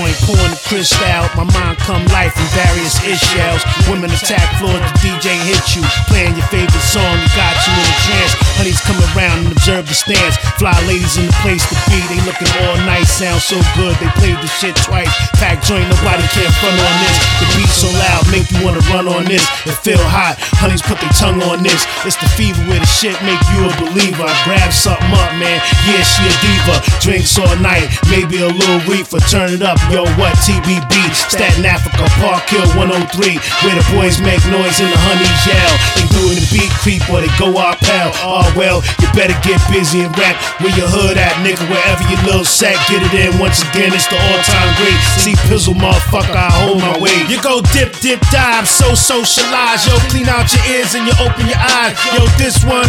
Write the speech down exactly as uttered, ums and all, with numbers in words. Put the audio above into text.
joint, pouring the crystal out. My mind come life from various issues. Women attack floors, the D J hit you. Playing your favorite song, you got you in a trance. Honeys come around and observe the stance. Fly ladies in the place to be, they looking all nice, sound so good. They played the shit twice. Pack joint, nobody can front on this. The beat so loud, make you wanna run on this. It feel hot, honeys put their tongue on this. It's the fever where the shit make you a believer. I grab something up, man, yeah, she a diva. Drinks all night, maybe a little reefer. Turn it up, yo, what, T B B, Staten Africa, Park Hill one oh three, where the boys make noise and the honeys yell. They doing the beat creep or they go out pal. Oh well, you better get busy and rap. Where your hood at, nigga, wherever your little sack, get it in. Once again, it's the all-time great. See Pizzle, motherfucker, I hold my weight. You go dip, dip, dive, so socialize. Yo, clean out your ears and you open your eyes. Yo, this one